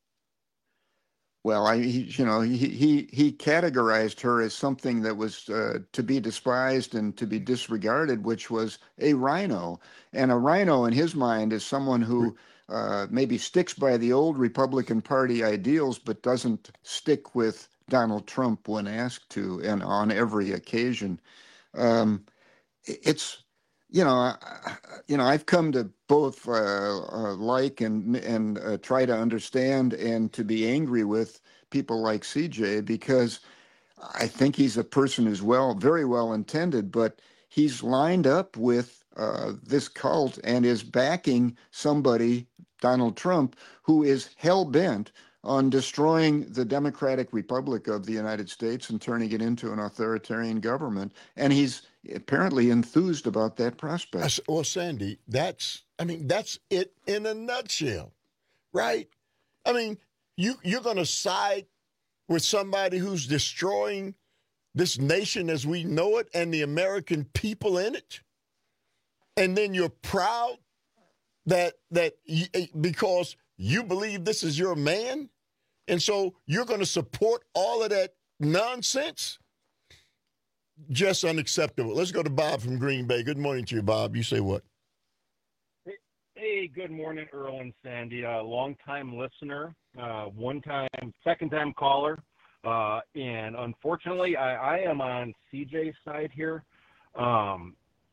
Well, I, he, you know, he, he, he categorized her as something that was uh, to be despised and to be disregarded, which was a rhino. And a rhino in his mind is someone who uh, maybe sticks by the old Republican Party ideals, but doesn't stick with Donald Trump when asked to, and on every occasion. Um, it's, you know, I, you know, I've come to both uh, uh, like and and uh, try to understand and to be angry with people like C J, because I think he's a person who's well, very well intended, but he's lined up with uh, this cult and is backing somebody, Donald Trump, who is hell bent on destroying the Democratic Republic of the United States and turning it into an authoritarian government. And he's apparently enthused about that prospect. Well, Sandy, that's, I mean, that's it in a nutshell, right? I mean, you, you're going to side with somebody who's destroying this nation as we know it and the American people in it. And then you're proud that, that you, because you believe this is your man, and so you're going to support all of that nonsense? Just unacceptable. Let's go to Bob from Green Bay. Good morning to you, Bob. You say what? Hey, hey good morning, Earl and Sandy. Uh, long-time listener, uh, one-time, second-time caller. Uh, and unfortunately, I, I am on C J's side here. Um,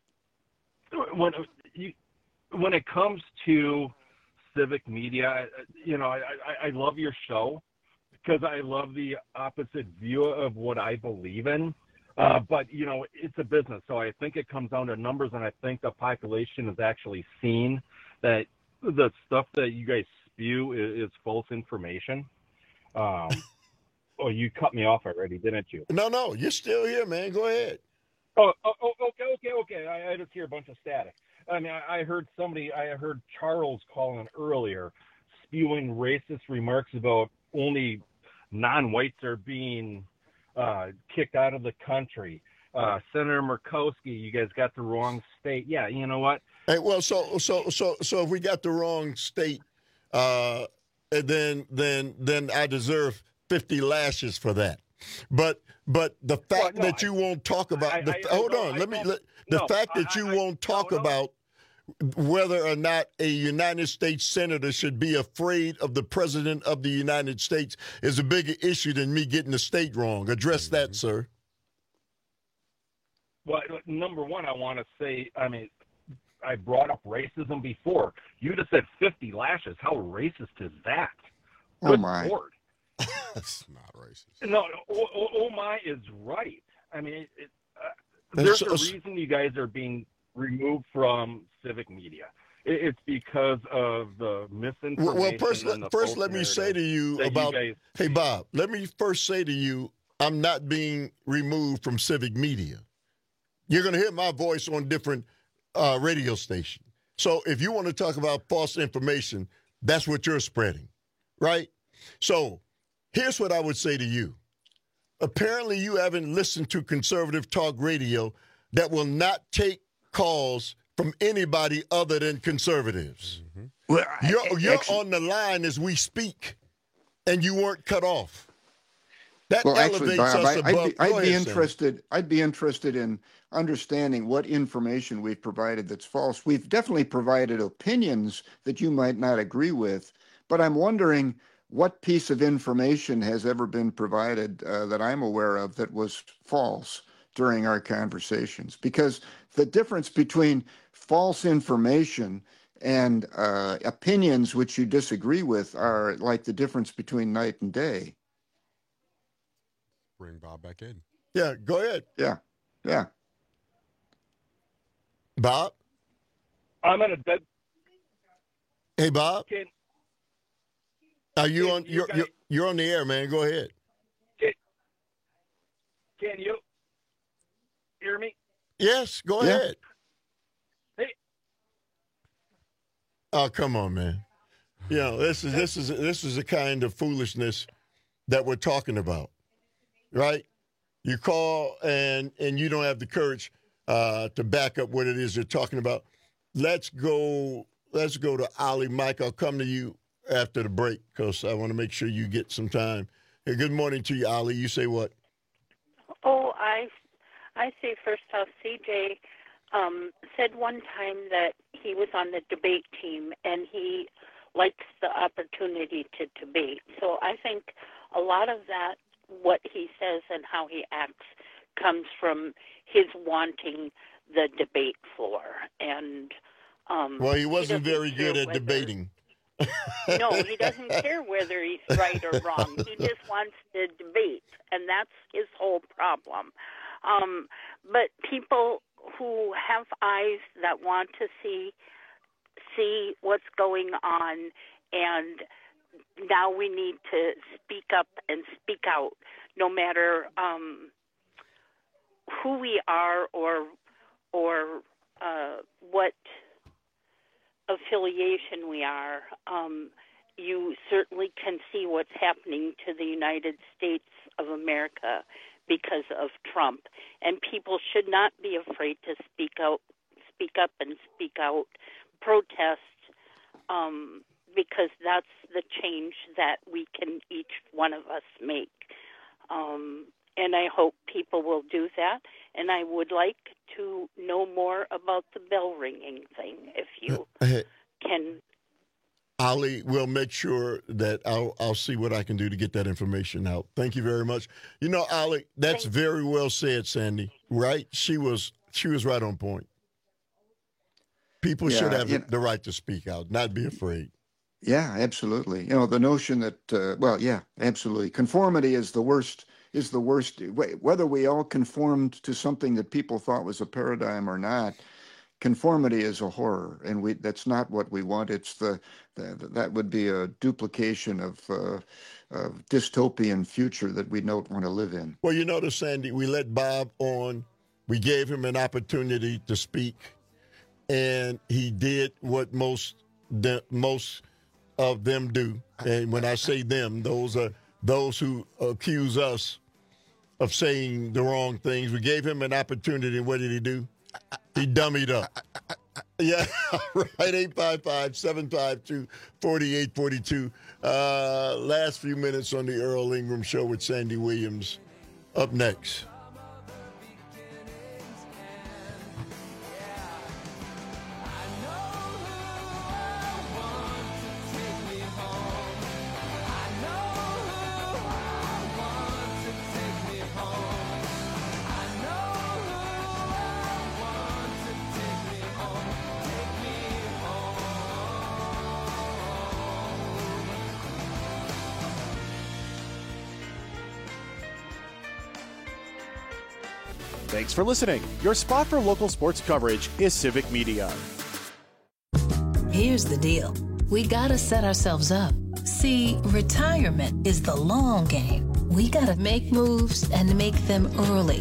when, you, when it comes to civic media, you know, I, I, I love your show because I love the opposite view of what I believe in. Uh, but, you know, it's a business, so I think it comes down to numbers, and I think the population has actually seen that the stuff that you guys spew is, is false information. Um, oh, you cut me off already, didn't you? No, no, you're still here, man. Go ahead. Oh, oh, oh okay, okay, okay. I, I just hear a bunch of static. I mean, I, I heard somebody, I heard Charles calling earlier, spewing racist remarks about only non-whites are being uh, kicked out of the country. Uh, Senator Murkowski, you guys got the wrong state. Yeah, you know what? Hey, well, so so so so if we got the wrong state, uh, then then then I deserve fifty lashes for that. But but the fact well, no, that you I, won't talk about I, the I, hold I, on, I, let me I, let, the no, fact that you won't talk no, no. about whether or not a United States senator should be afraid of the president of the United States is a bigger issue than me getting the state wrong. Address that, sir. Well, number one, I want to say, I mean, I brought up racism before. You just said fifty lashes. How racist is that? Oh, Good my. Lord. That's not racist. No, oh, oh, oh my is right. I mean, it, it, uh, there's a reason you guys are being removed from civic media. It, it's because of the misinformation. Well, first, and the first let me say to you about, you guys, hey, Bob, let me first say to you, I'm not being removed from civic media. You're going to hear my voice on different uh, radio stations. So if you want to talk about false information, that's what you're spreading, right? So here's what I would say to you. Apparently you haven't listened to conservative talk radio that will not take calls from anybody other than conservatives. Mm-hmm. Well, you're you're actually, on the line as we speak, and you weren't cut off. That well, elevates actually, Bob, us I, above. I'd be, I'd be ahead, interested. Sam. I'd be interested in understanding what information we've provided that's false. We've definitely provided opinions that you might not agree with, but I'm wondering what piece of information has ever been provided uh, that I'm aware of that was false during our conversations? Because the difference between false information and uh, opinions which you disagree with are like the difference between night and day. Bring Bob back in. Yeah, go ahead. Yeah, yeah. Bob? I'm in a dead. Hey, Bob? Can, Are you can on? you You're, guys, you're you're on the air, man. Go ahead. Can, can you hear me? Yes, go Yeah. ahead. Hey. Oh, come on, man. You know, this is this is this is the kind of foolishness that we're talking about, right? You call and and you don't have the courage uh, to back up what it is you're talking about. Let's go. Let's go to Ali. Mike, I'll come to you after the break because I want to make sure you get some time. Hey, good morning to you, Ali. You say what? Oh, I, I say first off, C J um, said one time that he was on the debate team and he likes the opportunity to debate. So I think a lot of that, what he says and how he acts, comes from his wanting the debate floor. And um, well, he wasn't he very good at whether, debating. No, he doesn't care whether he's right or wrong. He just wants to debate, and that's his whole problem. Um, but people who have eyes that want to see see what's going on, and now we need to speak up and speak out, no matter um, who we are or or uh, what affiliation we are. Um, you certainly can see what's happening to the United States of America because of Trump, and people should not be afraid to speak out, speak up, and speak out, protest, um, because that's the change that we can each one of us make. Um, and I hope people will do that. And I would like to know more about the bell ringing thing, if you Hey, can. Ali, we'll make sure that I'll I'll see what I can do to get that information out. Thank you very much. You know, Ali, that's Thank very well said, Sandy. Right? She was she was right on point. People Yeah, should have you the, the right to speak out, not be afraid. Yeah, absolutely. You know, the notion that, uh, well, yeah, absolutely. Conformity is the worst, is the worst. Whether we all conformed to something that people thought was a paradigm or not, conformity is a horror, and we that's not what we want. It's the, the that would be a duplication of, uh, of dystopian future that we don't want to live in. Well, you notice, Sandy, we let Bob on. We gave him an opportunity to speak, and he did what most the most of them do. And when I say them, those are those who accuse us of saying the wrong things. We gave him an opportunity, and what did he do? He dummied up. Yeah, right. eight five five, seven five two, four eight four two. Uh, last few minutes on the Earl Ingram Show with Sandy Williams. Up next. Thanks for listening. Your spot for local sports coverage is Civic Media. Here's the deal. We gotta set ourselves up. See, retirement is the long game. We gotta make moves and make them early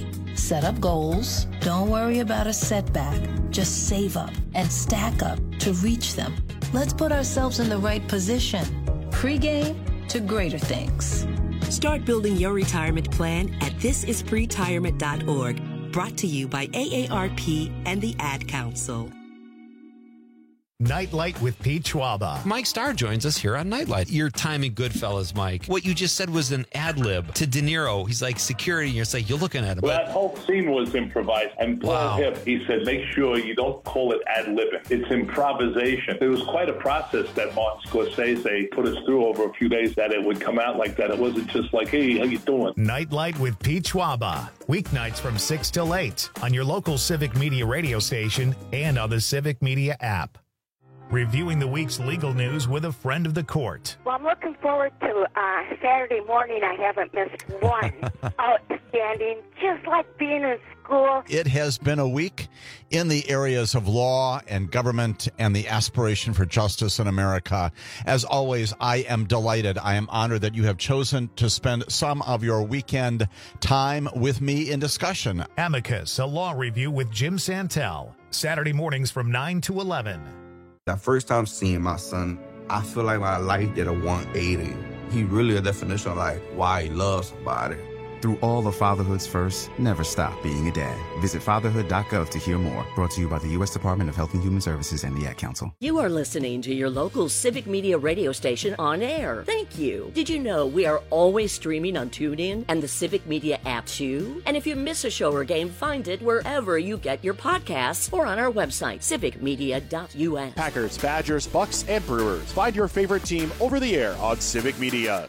Set up goals. Don't worry about a setback. Just save up and stack up to reach them. Let's put ourselves in the right position. Pre-game to greater things. Start building your retirement plan at this is pretirement dot org. Brought to you by A A R P and the Ad Council. Nightlight with Pete Schwaba. Mike Starr joins us here on Nightlight. Your timing, Goodfellas, Mike. What you just said was an ad lib to De Niro. He's like security, and you're like, you're looking at him. Well, that whole scene was improvised. And Paul Wow. Hip, he said, make sure you don't call it ad libbing. It's improvisation. It was quite a process that Martin Scorsese put us through over a few days, that it would come out like that. It wasn't just like, hey, how you doing? Nightlight with Pete Schwaba. Weeknights from six till eight on your local Civic Media radio station and on the Civic Media app. Reviewing the week's legal news with a friend of the court. Well, I'm looking forward to uh, Saturday morning. I haven't missed one. Outstanding, just like being in school. It has been a week in the areas of law and government and the aspiration for justice in America. As always, I am delighted. I am honored that you have chosen to spend some of your weekend time with me in discussion. Amicus, a law review with Jim Santel. Saturday mornings from nine to eleven. That first time seeing my son, I feel like my life did a one eighty. He really a definition of like why he loves somebody. Through all the fatherhood's first, never stop being a dad. Visit fatherhood dot gov to hear more. Brought to you by the U S Department of Health and Human Services and the Ad Council. You are listening to your local Civic Media radio station on air. Thank you. Did you know we are always streaming on TuneIn and the Civic Media app too? And if you miss a show or game, find it wherever you get your podcasts or on our website, civic media dot U S. Packers, Badgers, Bucks, and Brewers. Find your favorite team over the air on Civic Media.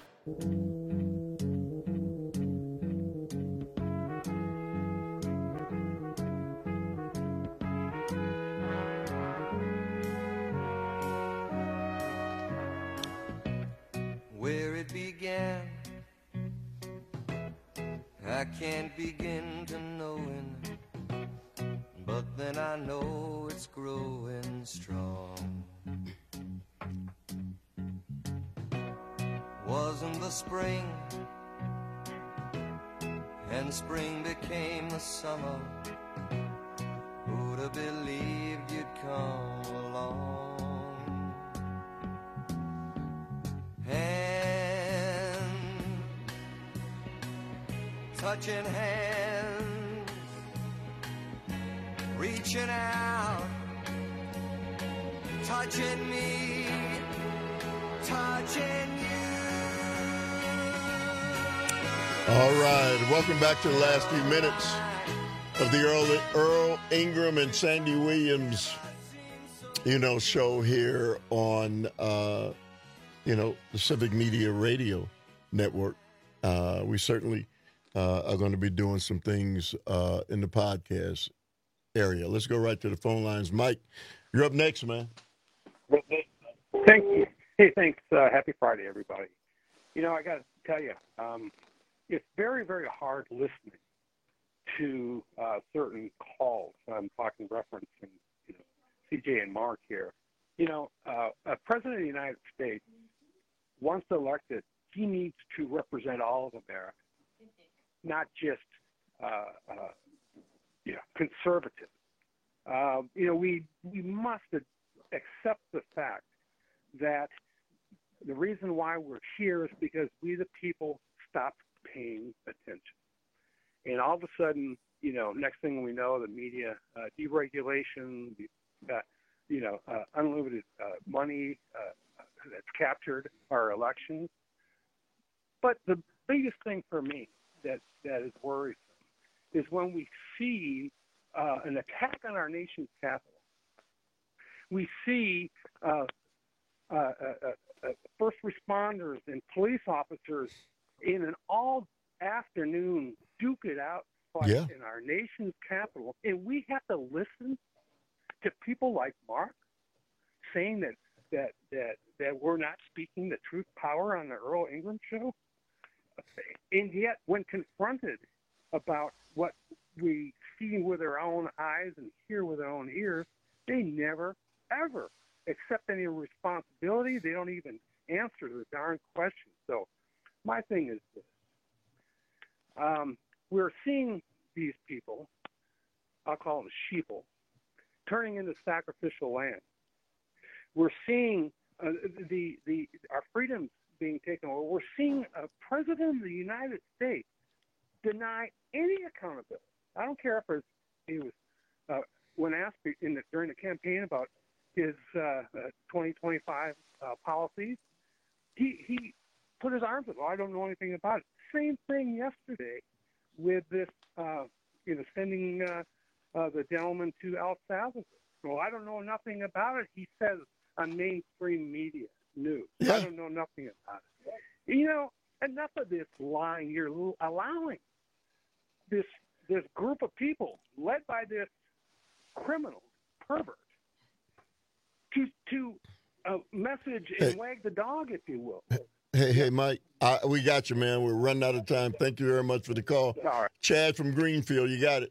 Where it began, I can't begin to knowing, but then I know it's growing strong. Wasn't the spring, and spring became the summer. Who'd have believed you'd come along? Hand, touching hands, reaching out, touching me, touching you. All right, welcome back to the last few minutes of the Earl, Earl Ingram and Sandy Williams, you know, show here on, uh, you know, the Civic Media Radio Network. Uh, we certainly uh, are going to be doing some things uh, in the podcast area. Let's go right to the phone lines. Mike, you're up next, man. Thank you. Hey, thanks. Uh, happy Friday, everybody. You know, I got to tell you, um, it's very, very hard listening to uh, certain calls. I'm talking referencing, you know, C J and Mark here. You know, uh, a president of the United States, once elected, he needs to represent all of America, not just, uh, uh, you know, conservatives. Uh, you know, we we must accept the fact that the reason why we're here is because we, the people, stopped paying attention. And all of a sudden, you know, next thing we know, the media uh, deregulation, uh, you know, uh, unlimited uh, money uh, that's captured our elections. But the biggest thing for me that, that is worrisome is when we see uh, an attack on our nation's capital. We see uh, uh, uh, uh, first responders and police officers in an all-afternoon duke it out fight Yeah. in our nation's capital, and we have to listen to people like Mark saying that that that that we're not speaking the truth power on the Earl Ingram show, and yet when confronted about what we see with our own eyes and hear with our own ears, they never ever accept any responsibility. They don't even answer the darn question. So my thing is this. Um, we're seeing these people, I'll call them sheeple, turning into sacrificial lamb. We're seeing uh, the the our freedoms being taken away. We're seeing a president of the United States deny any accountability. I don't care if it was, he was uh, when asked in the, during the campaign about his uh, uh, twenty twenty-five uh, policies, he he put his arms up. Oh, I don't know anything about it. Same thing yesterday with this, uh, you know, sending uh, uh, the gentleman to El Salvador. Well, I don't know nothing about it. He says on mainstream media news. Yeah. I don't know nothing about it. You know, enough of this lying. You're allowing this this group of people led by this criminal pervert to to uh, message and Hey. wag the dog, if you will. Hey, hey, Mike, I, we got you, man. We're running out of time. Thank you very much for the call. All right. Chad from Greenfield, you got it.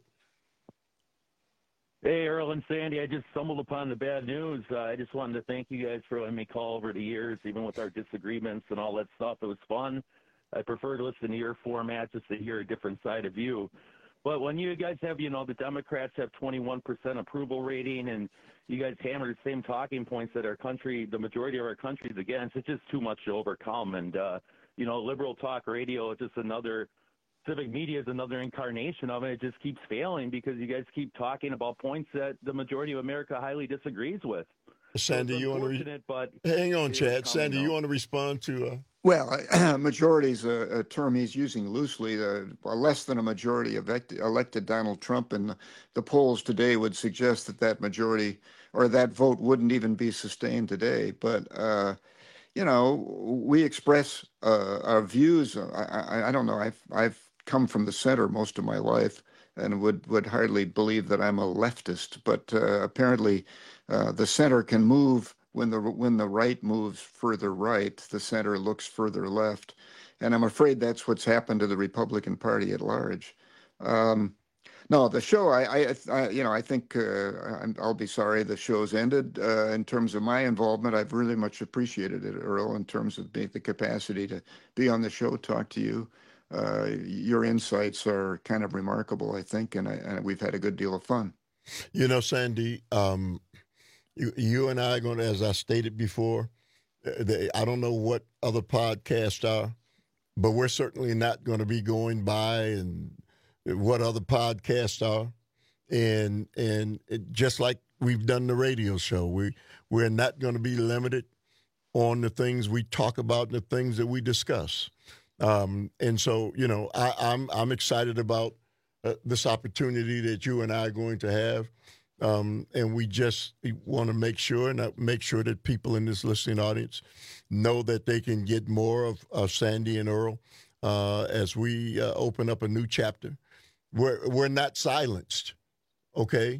Hey, Earl and Sandy, I just stumbled upon the bad news. Uh, I just wanted to thank you guys for letting me call over the years, even with our disagreements and all that stuff. It was fun. I prefer to listen to your format just to hear a different side of you. But when you guys have, you know, the Democrats have twenty-one percent approval rating and you guys hammer the same talking points that our country, the majority of our country is against, it's just too much to overcome. And, uh, you know, liberal talk radio is just another, civic media is another incarnation of it. It just keeps failing because you guys keep talking about points that the majority of America highly disagrees with. Sandy, So you want to unfortunate, but hang on, it's Chad. coming Sandy, you out. want to respond to? Uh... Well, majority is a, a term he's using loosely. Uh, less than a majority elected, elected Donald Trump, and the, the polls today would suggest that that majority or that vote wouldn't even be sustained today. But uh, you know, we express uh, our views. I, I, I don't know. I've I've come from the center most of my life, and would would hardly believe that I'm a leftist. But uh, apparently, uh, the center can move. When the when the right moves further right, the center looks further left, and I'm afraid that's what's happened to the Republican Party at large. Um, no, the show, I, I, I you know, I think uh, I'm, I'll be sorry the show's ended. Uh, in terms of my involvement, I've really much appreciated it, Earl. In terms of the, the capacity to be on the show, talk to you, uh, your insights are kind of remarkable, I think, and, I, and we've had a good deal of fun. You know, Sandy, um, you, you and I are going to, as I stated before, uh, they, I don't know what other podcasts are, but we're certainly not going to be going by and what other podcasts are. And and it, just like we've done the radio show, we, we're not going to be limited on the things we talk about and the things that we discuss. Um, and so, you know, I, I'm I'm excited about uh, this opportunity that you and I are going to have. Um, and we just want to make sure and make sure that people in this listening audience know that they can get more of, of Sandy and Earl uh, as we uh, open up a new chapter. We're, we're not silenced, okay?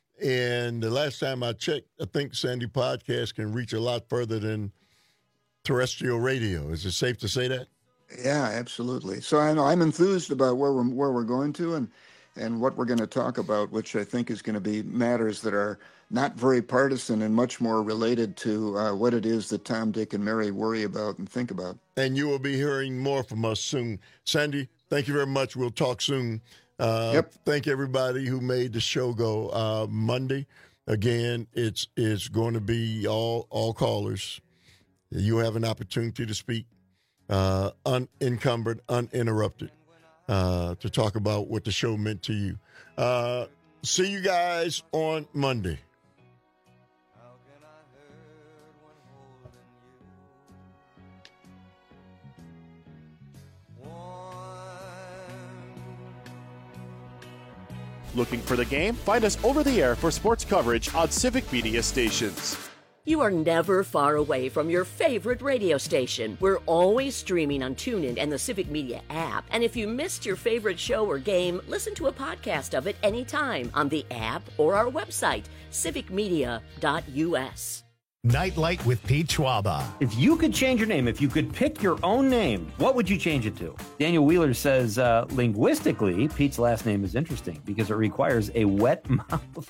And the last time I checked, I think Sandy Podcast can reach a lot further than terrestrial radio. Is it safe to say that? Yeah, absolutely. So I know I'm enthused about where we're where we're going to and and what we're going to talk about, which I think is going to be matters that are not very partisan and much more related to uh, what it is that Tom, Dick, and Mary worry about and think about. And you will be hearing more from us soon. Sandy, thank you very much. We'll talk soon. Uh, Yep. Thank everybody who made the show go. Uh, Monday, again, it's it's going to be all all callers. You have an opportunity to speak, uh, unencumbered, uninterrupted, uh, to talk about what the show meant to you. Uh, see you guys on Monday. Looking for the game? Find us over the air for sports coverage on Civic Media stations. You are never far away from your favorite radio station. We're always streaming on TuneIn and the Civic Media app. And if you missed your favorite show or game, listen to a podcast of it anytime on the app or our website, civic media dot u s. Nightlight with Pete Schwaba. If you could change your name, if you could pick your own name, what would you change it to? Daniel Wheeler says, uh, linguistically, Pete's last name is interesting because it requires a wet mouth.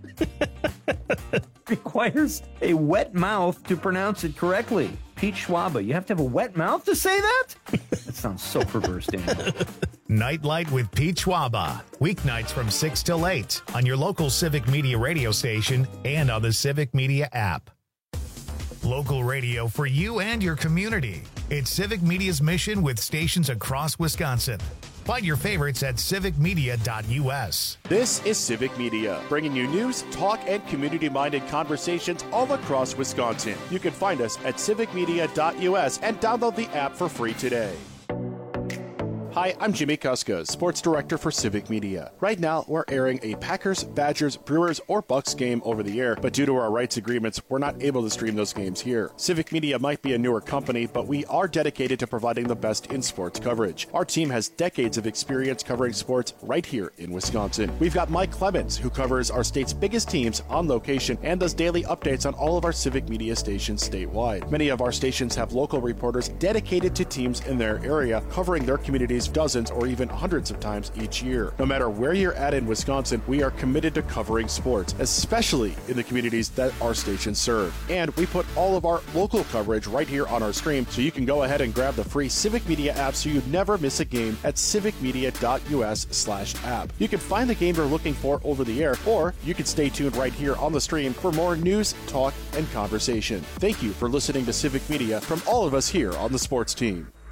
requires a wet mouth to pronounce it correctly. Pete Schwaba, you have to have a wet mouth to say that? That sounds so perverse, Daniel. Nightlight with Pete Schwaba. Weeknights from six till eight on your local Civic Media radio station and on the Civic Media app. Local radio for you and your community. It's Civic Media's mission with stations across Wisconsin. Find your favorites at civic media dot u s. This is Civic Media, bringing you news, talk, and community-minded conversations all across Wisconsin. You can find us at civic media dot u s and download the app for free today. Hi, I'm Jimmy Kuska, Sports Director for Civic Media. Right now, we're airing a Packers, Badgers, Brewers, or Bucks game over the air, but due to our rights agreements, we're not able to stream those games here. Civic Media might be a newer company, but we are dedicated to providing the best in sports coverage. Our team has decades of experience covering sports right here in Wisconsin. We've got Mike Clemens, who covers our state's biggest teams on location and does daily updates on all of our Civic Media stations statewide. Many of our stations have local reporters dedicated to teams in their area, covering their communities dozens or even hundreds of times each year. No matter where you're at in Wisconsin, we are committed to covering sports, especially in the communities that our stations serve. And we put all of our local coverage right here on our stream, so you can go ahead and grab the free Civic Media app so you never miss a game at civic media dot u s slash app. You can find the game you're looking for over the air, or you can stay tuned right here on the stream for more news, talk, and conversation. Thank you for listening to Civic Media from all of us here on the sports team.